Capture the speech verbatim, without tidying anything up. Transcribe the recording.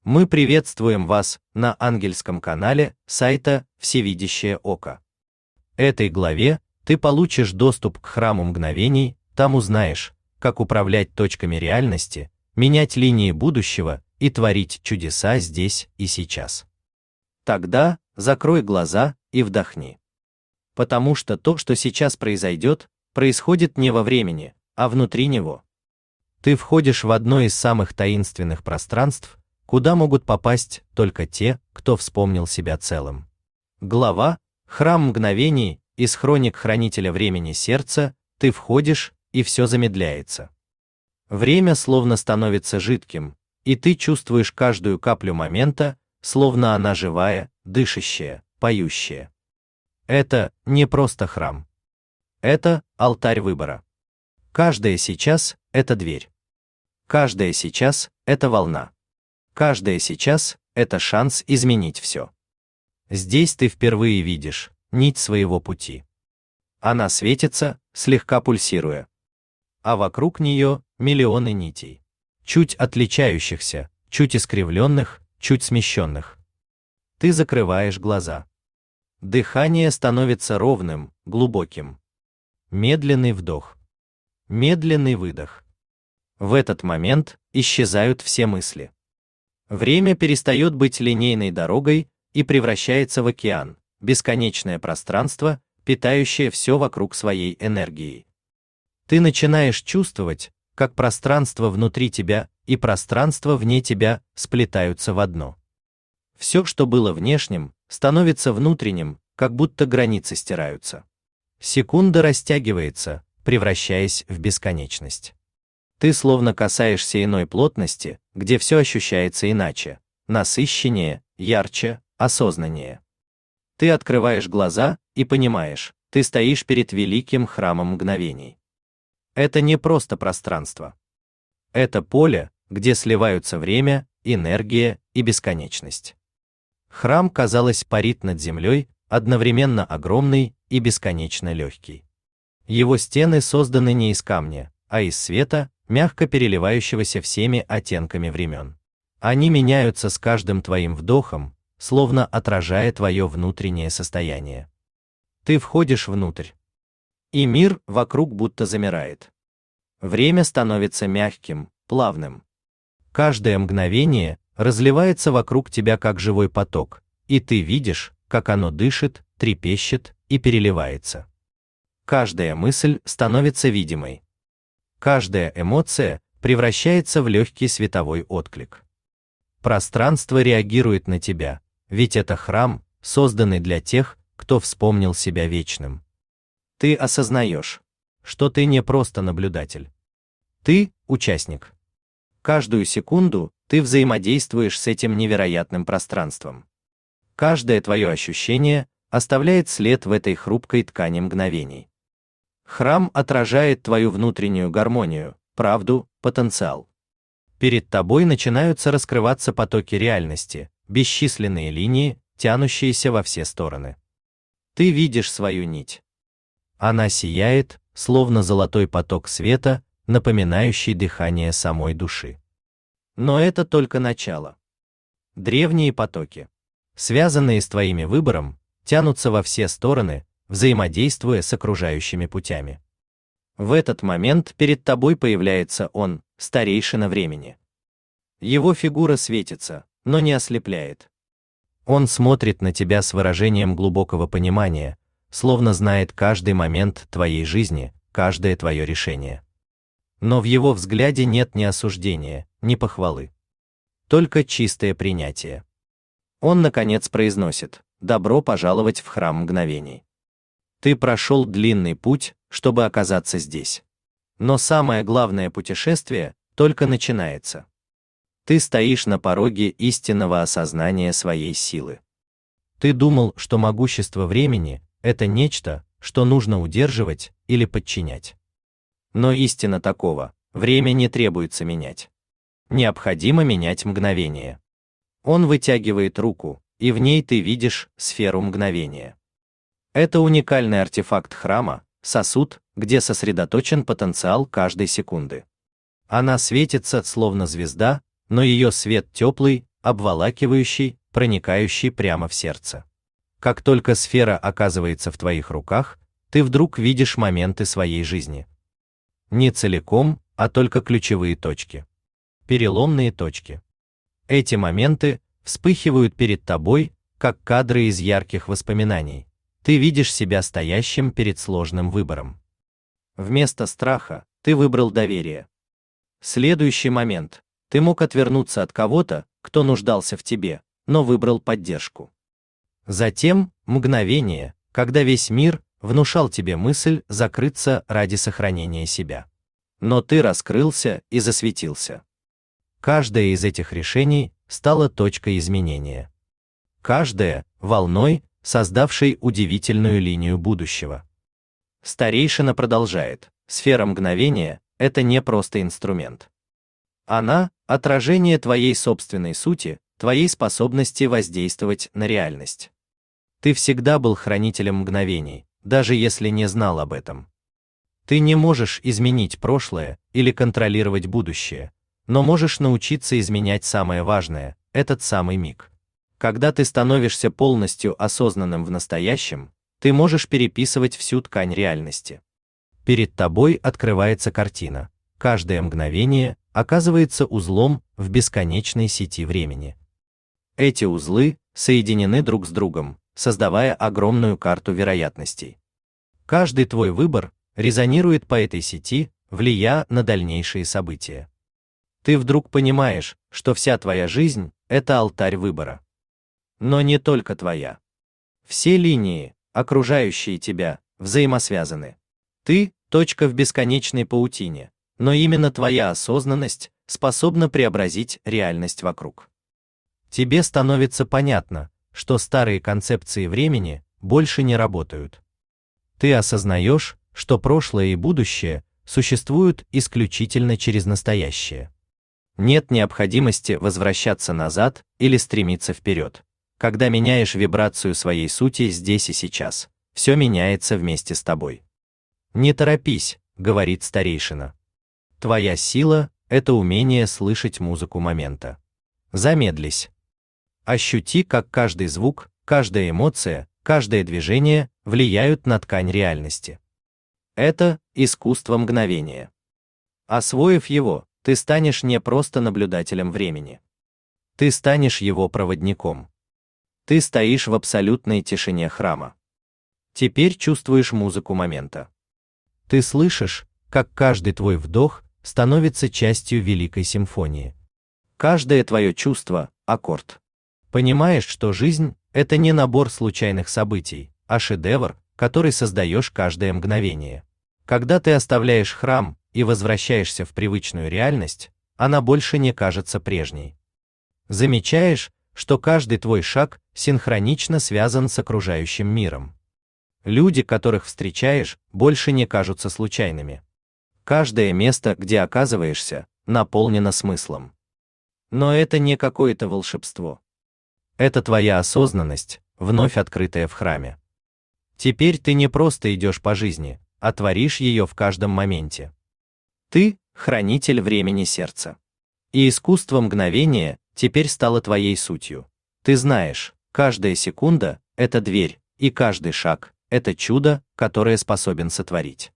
Мы приветствуем вас на ангельском канале сайта «Всевидящее око». В этой главе ты получишь доступ к храму мгновений, там узнаешь, как управлять точками реальности, менять линии будущего и творить чудеса здесь и сейчас. Тогда закрой глаза и вдохни. Потому что то, что сейчас произойдет, происходит не во времени, а внутри него. Ты входишь в одно из самых таинственных пространств, куда могут попасть только те, кто вспомнил себя целым. Глава «Храм мгновений» из хроник хранителя времени сердца, ты входишь, и все замедляется. Время словно становится жидким, и ты чувствуешь каждую каплю момента, словно она живая, дышащая, поющая. Это не просто храм. Это алтарь выбора. Каждая сейчас — это дверь. Каждая сейчас — это волна. Каждая сейчас — это шанс изменить все. Здесь ты впервые видишь нить своего пути. Она светится, слегка пульсируя. А вокруг нее миллионы нитей. Чуть отличающихся, чуть искривленных, чуть смещенных. Ты закрываешь глаза. Дыхание становится ровным, глубоким. Медленный вдох. Медленный выдох. В этот момент исчезают все мысли. Время перестает быть линейной дорогой и превращается в океан, бесконечное пространство, питающее все вокруг своей энергией. Ты начинаешь чувствовать, как пространство внутри тебя и пространство вне тебя сплетаются в одно. Все, что было внешним, становится внутренним, как будто границы стираются. Секунда растягивается, превращаясь в бесконечность. Ты словно касаешься иной плотности, где все ощущается иначе, насыщеннее, ярче, осознаннее. Ты открываешь глаза и понимаешь, ты стоишь перед великим храмом мгновений. Это не просто пространство. Это поле, где сливаются время, энергия и бесконечность. Храм, казалось, парит над землей, одновременно огромный и бесконечно легкий. Его стены созданы не из камня, а из света, мягко переливающегося всеми оттенками времен. Они меняются с каждым твоим вдохом, словно отражая твое внутреннее состояние. Ты входишь внутрь, и мир вокруг будто замирает. Время становится мягким, плавным. Каждое мгновение разливается вокруг тебя как живой поток, и ты видишь, как оно дышит, трепещет и переливается. Каждая мысль становится видимой. Каждая эмоция превращается в легкий световой отклик. Пространство реагирует на тебя, ведь это храм, созданный для тех, кто вспомнил себя вечным. Ты осознаешь, что ты не просто наблюдатель. Ты — участник. Каждую секунду ты взаимодействуешь с этим невероятным пространством. Каждое твое ощущение оставляет след в этой хрупкой ткани мгновений. Храм отражает твою внутреннюю гармонию, правду, потенциал. Перед тобой начинаются раскрываться потоки реальности, бесчисленные линии, тянущиеся во все стороны. Ты видишь свою нить. Она сияет, словно золотой поток света, напоминающий дыхание самой души. Но это только начало. Древние потоки, связанные с твоим выбором, тянутся во все стороны, взаимодействуя с окружающими путями. В этот момент перед тобой появляется он, старейшина времени. Его фигура светится, но не ослепляет. Он смотрит на тебя с выражением глубокого понимания, словно знает каждый момент твоей жизни, каждое твое решение. Но в его взгляде нет ни осуждения, ни похвалы. Только чистое принятие. Он, наконец, произносит: «Добро пожаловать в храм мгновений». Ты прошел длинный путь, чтобы оказаться здесь. Но самое главное путешествие только начинается. Ты стоишь на пороге истинного осознания своей силы. Ты думал, что могущество времени — это нечто, что нужно удерживать или подчинять. Но истина такова: время не требуется менять. Необходимо менять мгновение. Он вытягивает руку, и в ней ты видишь сферу мгновения. Это уникальный артефакт храма, сосуд, где сосредоточен потенциал каждой секунды. Она светится, словно звезда, но ее свет теплый, обволакивающий, проникающий прямо в сердце. Как только сфера оказывается в твоих руках, ты вдруг видишь моменты своей жизни. Не целиком, а только ключевые точки. Переломные точки. Эти моменты вспыхивают перед тобой, как кадры из ярких воспоминаний. Ты видишь себя стоящим перед сложным выбором. Вместо страха ты выбрал доверие. Следующий момент. Ты мог отвернуться от кого-то, кто нуждался в тебе, но выбрал поддержку. Затем мгновение, когда весь мир внушал тебе мысль закрыться ради сохранения себя. Но ты раскрылся и засветился. Каждое из этих решений стало точкой изменения. Каждая — волной, создавшей удивительную линию будущего. Старейшина продолжает: сфера мгновения — это не просто инструмент. Она — отражение твоей собственной сути, твоей способности воздействовать на реальность. Ты всегда был хранителем мгновений, даже если не знал об этом. Ты не можешь изменить прошлое или контролировать будущее, но можешь научиться изменять самое важное — этот самый миг. Когда ты становишься полностью осознанным в настоящем, ты можешь переписывать всю ткань реальности. Перед тобой открывается картина. Каждое мгновение оказывается узлом в бесконечной сети времени. Эти узлы соединены друг с другом, создавая огромную карту вероятностей. Каждый твой выбор резонирует по этой сети, влияя на дальнейшие события. Ты вдруг понимаешь, что вся твоя жизнь — это алтарь выбора. Но не только твоя. Все линии, окружающие тебя, взаимосвязаны. Ты — точка в бесконечной паутине, но именно твоя осознанность способна преобразить реальность вокруг. Тебе становится понятно, что старые концепции времени больше не работают. Ты осознаешь, что прошлое и будущее существуют исключительно через настоящее. Нет необходимости возвращаться назад или стремиться вперед. Когда меняешь вибрацию своей сути здесь и сейчас, все меняется вместе с тобой. «Не торопись», — говорит старейшина. Твоя сила — это умение слышать музыку момента. Замедлись. Ощути, как каждый звук, каждая эмоция, каждое движение влияют на ткань реальности. Это искусство мгновения. Освоив его, ты станешь не просто наблюдателем времени. Ты станешь его проводником. Ты стоишь в абсолютной тишине храма. Теперь чувствуешь музыку момента. Ты слышишь, как каждый твой вдох становится частью великой симфонии. Каждое твое чувство — аккорд. Понимаешь, что жизнь — это не набор случайных событий, а шедевр, который создаешь каждое мгновение. Когда ты оставляешь храм и возвращаешься в привычную реальность, она больше не кажется прежней. Замечаешь, что каждый твой шаг синхронично связан с окружающим миром. Люди, которых встречаешь, больше не кажутся случайными. Каждое место, где оказываешься, наполнено смыслом. Но это не какое-то волшебство. Это твоя осознанность, вновь открытая в храме. Теперь ты не просто идешь по жизни, а творишь ее в каждом моменте. Ты — хранитель времени сердца. И искусство мгновения теперь стало твоей сутью. Ты знаешь, каждая секунда — это дверь, и каждый шаг — это чудо, которое способен сотворить.